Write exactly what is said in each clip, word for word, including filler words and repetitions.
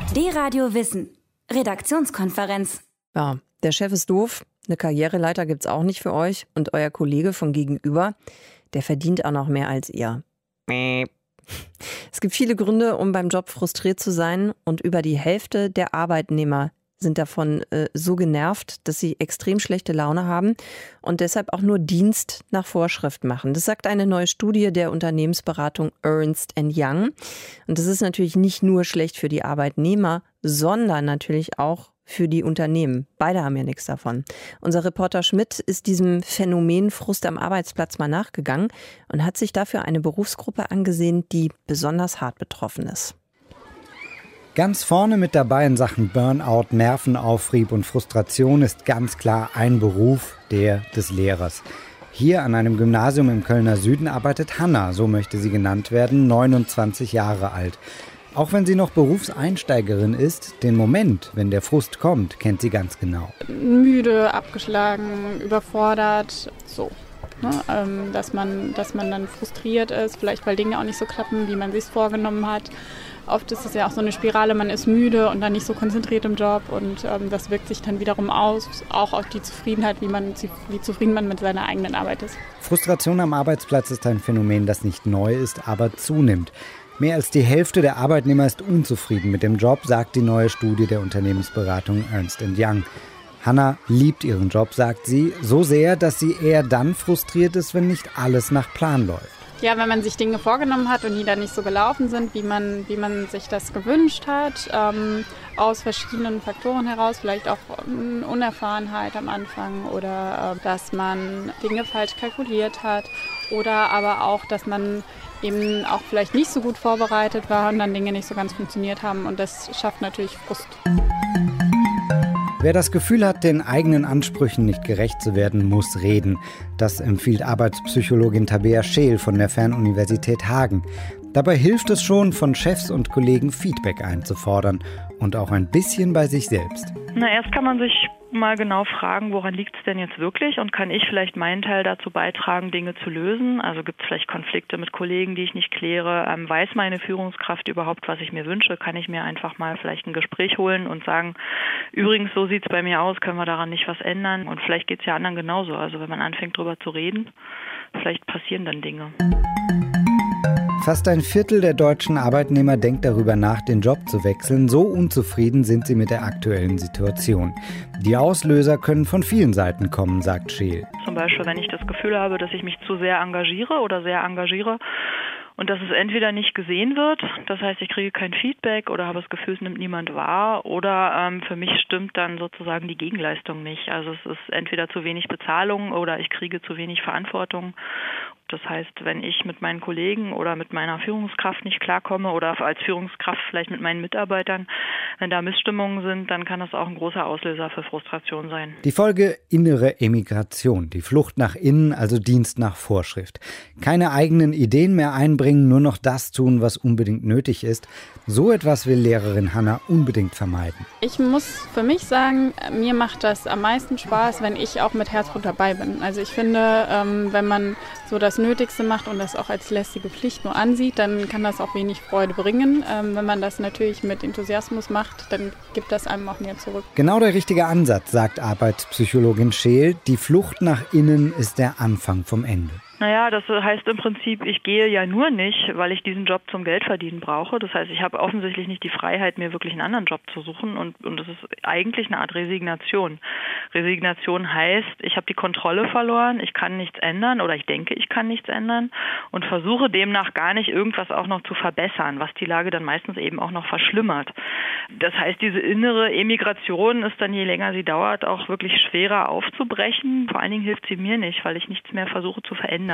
D-Radio Wissen. Redaktionskonferenz. Ja, der Chef ist doof, eine Karriereleiter gibt's auch nicht für euch und euer Kollege von gegenüber, der verdient auch noch mehr als ihr. Es gibt viele Gründe, um beim Job frustriert zu sein, und über die Hälfte der Arbeitnehmer sind davon äh, so genervt, dass sie extrem schlechte Laune haben und deshalb auch nur Dienst nach Vorschrift machen. Das sagt eine neue Studie der Unternehmensberatung Ernst and Young. Und das ist natürlich nicht nur schlecht für die Arbeitnehmer, sondern natürlich auch für die Unternehmen. Beide haben ja nichts davon. Unser Reporter Schmidt ist diesem Phänomen Frust am Arbeitsplatz mal nachgegangen und hat sich dafür eine Berufsgruppe angesehen, die besonders hart betroffen ist. Ganz vorne mit dabei in Sachen Burnout, Nervenaufrieb und Frustration ist ganz klar ein Beruf, der des Lehrers. Hier an einem Gymnasium im Kölner Süden arbeitet Hanna, so möchte sie genannt werden, neunundzwanzig Jahre alt. Auch wenn sie noch Berufseinsteigerin ist, den Moment, wenn der Frust kommt, kennt sie ganz genau. Müde, abgeschlagen, überfordert, so. Ne? Ähm, dass man, dass man dann frustriert ist, vielleicht weil Dinge auch nicht so klappen, wie man sich vorgenommen hat. Oft ist es ja auch so eine Spirale, man ist müde und dann nicht so konzentriert im Job und ähm, das wirkt sich dann wiederum aus, auch auf die Zufriedenheit, wie, man, wie zufrieden man mit seiner eigenen Arbeit ist. Frustration am Arbeitsplatz ist ein Phänomen, das nicht neu ist, aber zunimmt. Mehr als die Hälfte der Arbeitnehmer ist unzufrieden mit dem Job, sagt die neue Studie der Unternehmensberatung Ernst and Young. Hanna liebt ihren Job, sagt sie, so sehr, dass sie eher dann frustriert ist, wenn nicht alles nach Plan läuft. Ja, wenn man sich Dinge vorgenommen hat und die dann nicht so gelaufen sind, wie man, wie man sich das gewünscht hat, ähm, aus verschiedenen Faktoren heraus, vielleicht auch ähm, Unerfahrenheit am Anfang oder äh, dass man Dinge falsch kalkuliert hat oder aber auch, dass man eben auch vielleicht nicht so gut vorbereitet war und dann Dinge nicht so ganz funktioniert haben und das schafft natürlich Frust. Wer das Gefühl hat, den eigenen Ansprüchen nicht gerecht zu werden, muss reden. Das empfiehlt Arbeitspsychologin Tabea Scheel von der Fernuniversität Hagen. Dabei hilft es schon, von Chefs und Kollegen Feedback einzufordern und auch ein bisschen bei sich selbst. Na, erst kann man sich mal genau fragen, woran liegt es denn jetzt wirklich und kann ich vielleicht meinen Teil dazu beitragen, Dinge zu lösen? Also gibt es vielleicht Konflikte mit Kollegen, die ich nicht kläre? Ähm, weiß meine Führungskraft überhaupt, was ich mir wünsche? Kann ich mir einfach mal vielleicht ein Gespräch holen und sagen, übrigens, so sieht es bei mir aus, können wir daran nicht was ändern? Und vielleicht geht es ja anderen genauso. Also wenn man anfängt, drüber zu reden, vielleicht passieren dann Dinge. Fast ein Viertel der deutschen Arbeitnehmer denkt darüber nach, den Job zu wechseln. So unzufrieden sind sie mit der aktuellen Situation. Die Auslöser können von vielen Seiten kommen, sagt Scheel. Zum Beispiel, wenn ich das Gefühl habe, dass ich mich zu sehr engagiere oder sehr engagiere und dass es entweder nicht gesehen wird, das heißt, ich kriege kein Feedback oder habe das Gefühl, es nimmt niemand wahr, oder ähm, für mich stimmt dann sozusagen die Gegenleistung nicht. Also es ist entweder zu wenig Bezahlung oder ich kriege zu wenig Verantwortung. Das heißt, wenn ich mit meinen Kollegen oder mit meiner Führungskraft nicht klarkomme oder als Führungskraft vielleicht mit meinen Mitarbeitern, wenn da Missstimmungen sind, dann kann das auch ein großer Auslöser für Frustration sein. Die Folge: innere Emigration, die Flucht nach innen, also Dienst nach Vorschrift. Keine eigenen Ideen mehr einbringen, nur noch das tun, was unbedingt nötig ist. So etwas will Lehrerin Hanna unbedingt vermeiden. Ich muss für mich sagen, mir macht das am meisten Spaß, wenn ich auch mit Herzblut dabei bin. Also ich finde, wenn man so das Nötigste macht und das auch als lästige Pflicht nur ansieht, dann kann das auch wenig Freude bringen. Ähm, wenn man das natürlich mit Enthusiasmus macht, dann gibt das einem auch mehr zurück. Genau der richtige Ansatz, sagt Arbeitspsychologin Scheel. Die Flucht nach innen ist der Anfang vom Ende. Naja, das heißt im Prinzip, ich gehe ja nur nicht, weil ich diesen Job zum Geldverdienen brauche. Das heißt, ich habe offensichtlich nicht die Freiheit, mir wirklich einen anderen Job zu suchen. Und, und das ist eigentlich eine Art Resignation. Resignation heißt, ich habe die Kontrolle verloren, ich kann nichts ändern oder ich denke, ich kann nichts ändern und versuche demnach gar nicht irgendwas auch noch zu verbessern, was die Lage dann meistens eben auch noch verschlimmert. Das heißt, diese innere Emigration ist dann, je länger sie dauert, auch wirklich schwerer aufzubrechen. Vor allen Dingen hilft sie mir nicht, weil ich nichts mehr versuche zu verändern.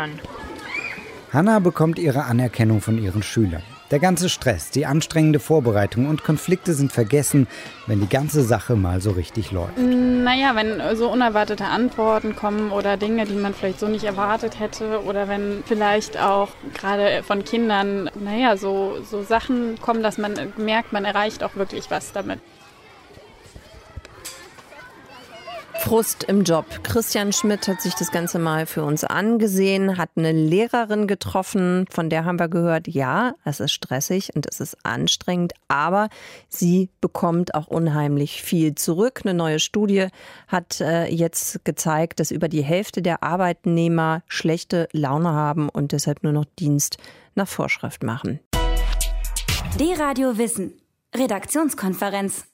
Hanna bekommt ihre Anerkennung von ihren Schülern. Der ganze Stress, die anstrengende Vorbereitung und Konflikte sind vergessen, wenn die ganze Sache mal so richtig läuft. Naja, wenn so unerwartete Antworten kommen oder Dinge, die man vielleicht so nicht erwartet hätte oder wenn vielleicht auch gerade von Kindern, naja, so, so Sachen kommen, dass man merkt, man erreicht auch wirklich was damit. Frust im Job. Christian Schmidt hat sich das Ganze mal für uns angesehen, hat eine Lehrerin getroffen, von der haben wir gehört, ja, es ist stressig und es ist anstrengend, aber sie bekommt auch unheimlich viel zurück. Eine neue Studie hat äh, jetzt gezeigt, dass über die Hälfte der Arbeitnehmer schlechte Laune haben und deshalb nur noch Dienst nach Vorschrift machen. D-Radio Wissen. Redaktionskonferenz.